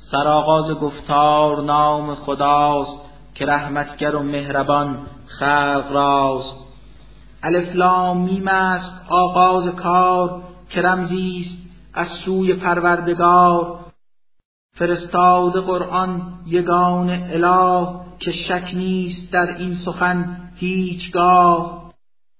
سرآغاز گفتار نام خداست که رحمتگر و مهربان خلق راست. الف لام میم است آغاز کار که رمزی است از سوی پروردگار. فرستاده قرآن یگان اله که شک نیست در این سخن هیچگاه.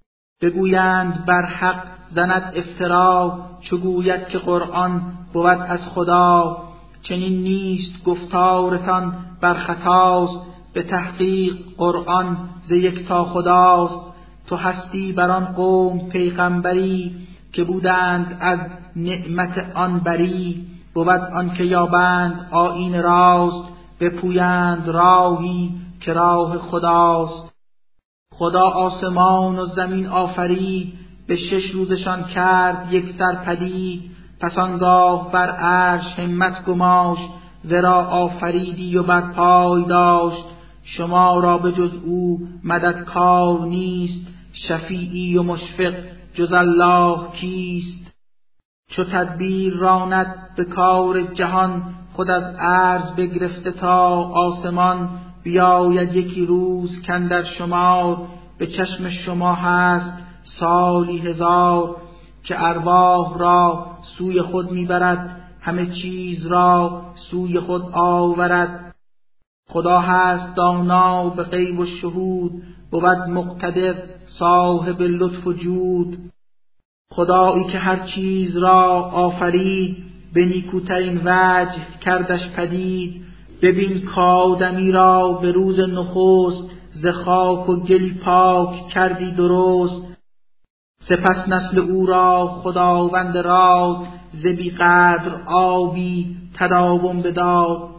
بگویند بر حق زند افترا چو گوید که قرآن بود از خدا. چنین نیست گفتارتان بر خطاست به تحقیق قرآن ز یکتا خداست. تو هستی بر آن قوم پیغمبری که بودند از نعمت آن بری. بود آن که یابند آیین راست بپویند راهی که راه خداست. خدا آسمان و زمین آفرید به 6 روزشان کرد یک سر پدید. پس آنگاه بر عرش همت گماشت ورا آفریدی و بر پای داشت. شما را به جز او مددکار نیست شفیعی و مشفق جز الله کیست. چو تدبیر راند به کار جهان خود از عرض بگرفته تا آسمان. بیاید یکی روز کاندر شمار به چشم شما هست سالی هزار. که ارواح را سوی خود میبرد همه چیز را سوی خود آورد. خدا هست دانا به غیب و شهود بود مقتدر صاحب لطف و جود. خدایی که هر چیز را آفرید به نیکوترین وجه کردش پدید. ببین کآدمی را به روز نخست ز خاک و گلی پاک کردی درست. سپس نسل او را خداوند راد ز بی قدر آبی تداوم بداد.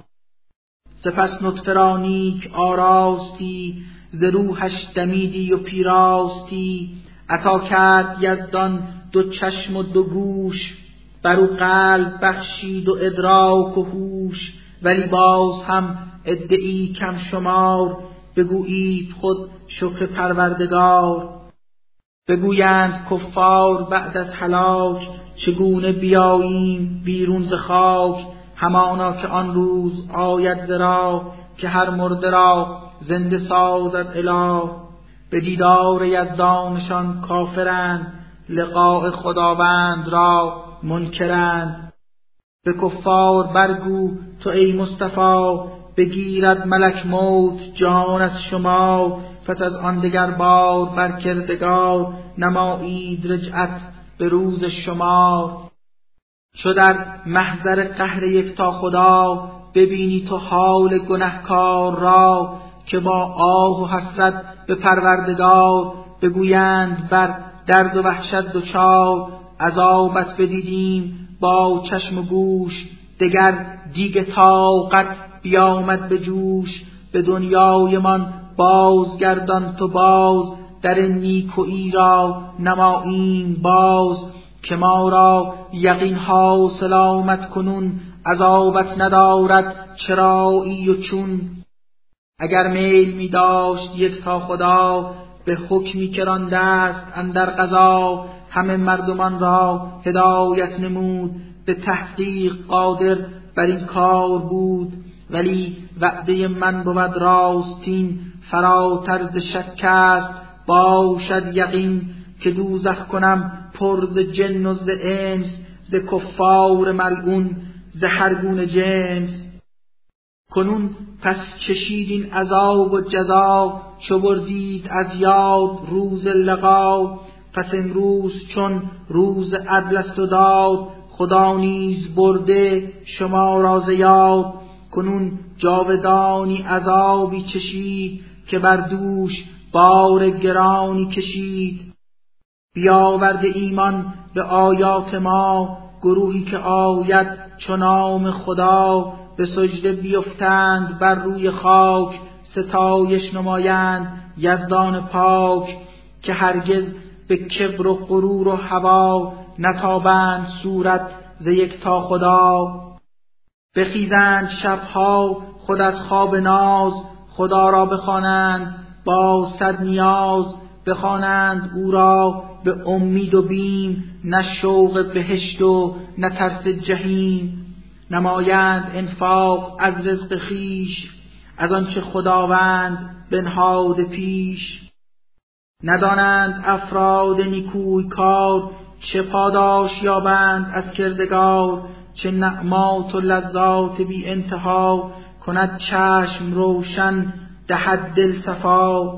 سپس نطفه را نیک آراستی ز روحش دمیدی و پیراستی. عطا کرد یزدان 2 چشم و 2 گوش بر او قلب بخشید و ادراک و هوش. ولی باز هم ادعی کم شمار بگویید خود شکر پروردگار. بگویند کفار بعد از هلاک چگونه بیاییم بیرون ز خاک. همانا که آن روز آید ز راه که هر مرده را زنده سازد اله. به دیدار یزدانشان کافرند لقاء خداوند را منکرند. به کفار برگو تو ای مصطفی بگیرد ملک موت جان از شما. پس از آن دگر بار بر کردگار نمایید رجعت به روز شمار. چو در محضر قهر یکتا خدا ببینی تو حال گنهکار را. که با آه و حسرت به پروردگار بگویند بر درد و وحشت دچار. عذابت بدیدیم با چشم و گوش دگر دیگ طاقت بیامد به جوش. به دنیای من بازگردان تو باز در نیکویی را نماییم باز. که ما را یقین حاصل آمد کنون عذابت ندارد چرایی و چون. اگر میل می داشت یکتا خدا به حکمی که رانده است اندر قضا. همه مردمان را هدایت نمود به تحقیق قادر بر این کار بود. ولی وعده من بود راستین فراتر ز شک است باشد یقین. که دوزخ کنم پر ز جن و ز انس ز کفار ملعون ز هر گونه جنس. کنون پس چشیدین عذاب و جزا چو بردید از یاد روز لقا. پس امروز چون روز عدل است و داد خدا نیز برده شما را ز یاد. کنون جاودانی عذابی چشید که بر دوش بار گرانی کشید. بیاورده ایمان به آیات ما گروهی که آید چو نام خدا. به سجده بیفتند بر روی خاک ستایش نمایند یزدان پاک. که هرگز به کبر و غرور و هوا نتابند صورت ز یکتا خدا. بخیزند شبها خود از خواب ناز خدا را بخوانند با صد نیاز. بخوانند او را به امید و بیم نه شوق بهشت و نه ترس جحیم. نمایند انفاق از رزق خویش، از آنچه خداوند بنهاده پیش. ندانند افراد نیکوی کار، چه پاداش یابند از کردگار. چه نعمات و لذات بی انتها، کند چشم روشن دهد دل صفا.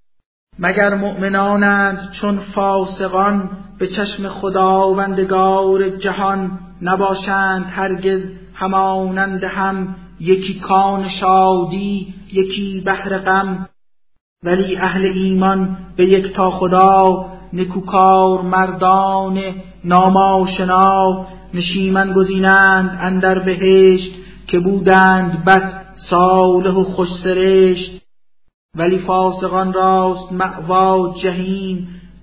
مگر مؤمنانند چون فاسقان، به چشم خداوندگار جهان. نباشند هرگز همانند هم، یکی کان شادی یکی بحر غم. ولی اهل ایمان به یکتا خدا، نکوکار مردان ناماشنا. نشیمن گزینند اندر بهشت، که بودند بس صالح و خوش سرشت. ولی فاسقان راست مأوا جحیم،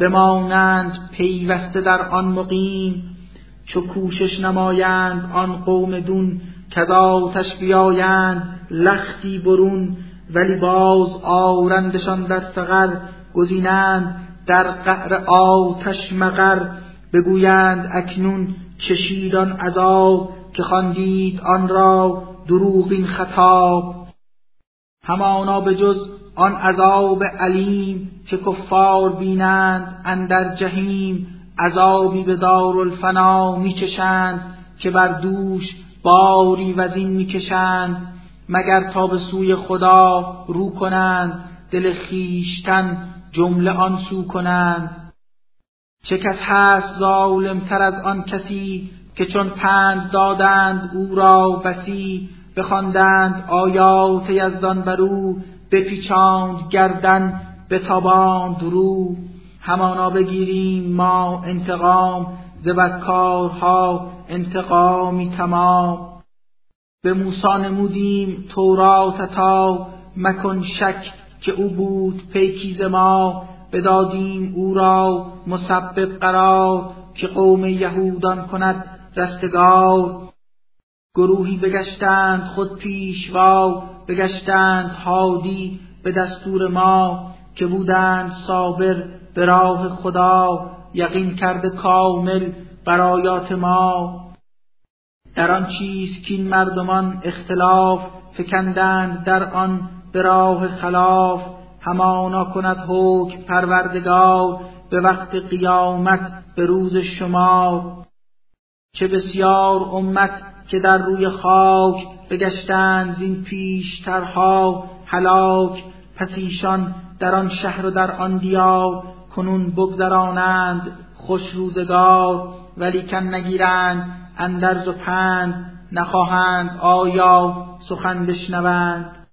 بمانند پیوسته در آن مقیم. چو کوشش نمایند آن قوم دون، کز آتش بیایند لختی برون. ولی باز آرندشان در سقر، گزینند در قعر آتش مقر. بگویند اکنون چشید آن عذاب، که خواندید آن را دروغین خطاب. همانا به جز آن عذاب علیم، که کفار بینند اندر جحیم. عذابی به دارالفنا میچشند، که بر دوش باری وزین میکشند. مگر تا به سوی خدا رو کنند، دل خویشتن جمله آن سو کنند. چه کس هست ظالم تر از آن کسی، که چون پند دادند او را بسی. بخواندند آیات یزدان بر او، بپیچاند گردن بتاباند رو. همانا بگیریم ما انتقام، ز بدکارها انتقامی تمام. به موسی نمودیم تورات عطا، مکن شک که او بود پیکی ز ما. بدادیم او را مسبب قرار، که قوم یهودان کند رستگار. گروهی بگشتند خود پیشوا، بگشتند هادی به دستور ما. که بودند صابر به راه خدا، یقین کرده کامل بر آیات ما. در آن چیز کین مردمان اختلاف، فکندند در آن به راه خلاف. همانا کند حکم پروردگار، به وقت قیامت به روز شمار. چه بسیار امت که در روی خاک، بگشتند زین پیشترها هلاک. پس ایشان در آن شهر و در آن دیار، کنون بگذرانند خوش روزگار. ولیکن نگیرند اندرز و پند، نخواهند آیا سخن بشنوند.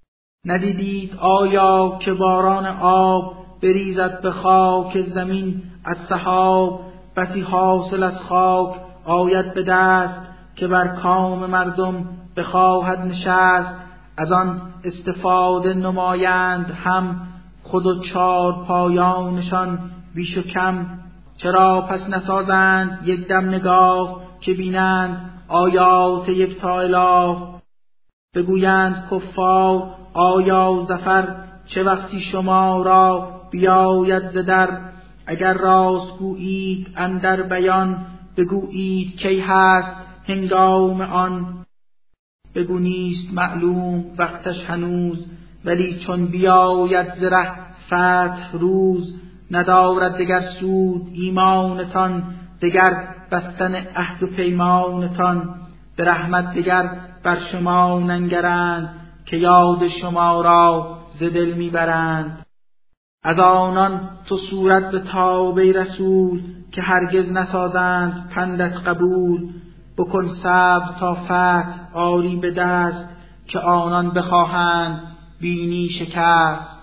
ندیدید آیا که باران آب، بریزد به خاک زمین از سحاب. بسی حاصل از خاک آید به دست، که بر کام مردم بخواهد نشست. از آن استفاده نمایند هم، خود و چار پایانشان بیش و کم. چرا پس نسازند یک دم نگاه، که بینند آیات یکتا اله. بگویند کفار آیا ظفر، چه وقتی شما را بیاید ز در. اگر راست گویید اندر بیان، بگویید کی هست هنگام آن. بگو نیست معلوم وقتش هنوز، ولی چون بیاید ز ره فتح روز. ندارد دگر سود ایمانتان، دگر بستن عهد و پیمانتان. به رحمت دگر بر شما ننگرند، که یاد شما را ز دل میبرند. از آنان تو صورت به تابع رسول، که هرگز نسازند پندت قبول. بکن صبر تا فتح آری به دست، که آنان بخواهند بینی شکست.